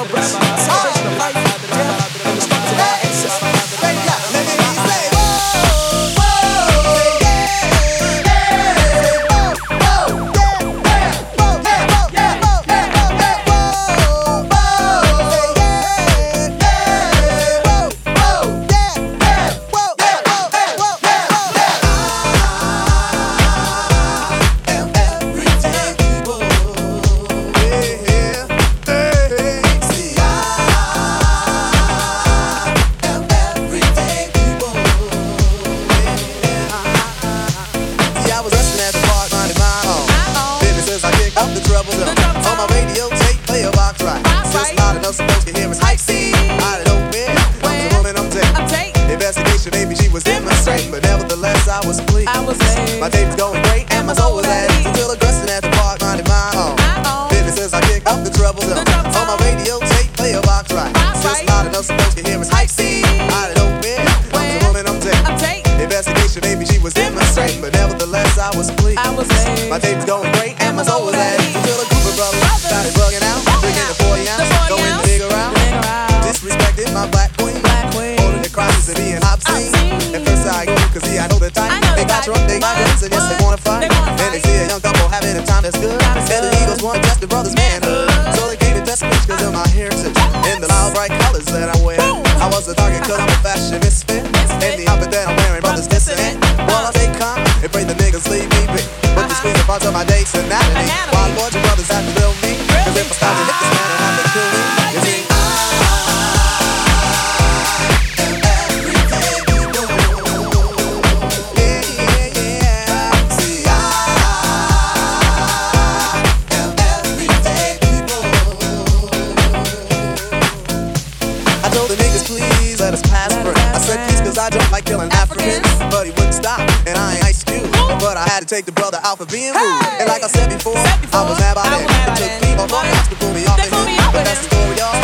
celebration of life, death, and the struggles of our ancestors. Maybe she was demonstrating, but nevertheless I was pleased. My day was going great and my soul was at ease until aggressing at the park, minding my own business as I kick up the treble zone. On my radio tape, play a box right. Just loud enough so folks can hear us hype C. I don't know where I'm the woman I'm taking. Investigation, maybe she was demonstrating, but nevertheless I was pleased. My day was going great and my soul was at ease until a group of brothers started bugging out, drinking the 40 ounce, going to dig around, disrespected my black queen, holding the crosses and being obscene. At first I agree, cause I know the type. They got drunk, they got guns, and yes, they wanna fight. And they see a young couple having a time that's good. And the Eagles want to test the brothers' manhood. So they came to test me cause of my heritage and the loud bright colors that I wear. I was a target cause I'm a fashion misfit. And the outfit that I'm wearing, brothers dissonant. While I take calm and pray the niggas leave me be. But the squeeze parts of my day's anatomy. While Lord, your brothers have to build me. Cause if I start to hit this man, I have to kill me. You see, I don't like killing Africans, but he wouldn't stop, and I ain't Ice Cube. But I had to take the brother out for being rude. And like I said before, I was mad about it. It took people long to pull me off of him. But that's the story, y'all.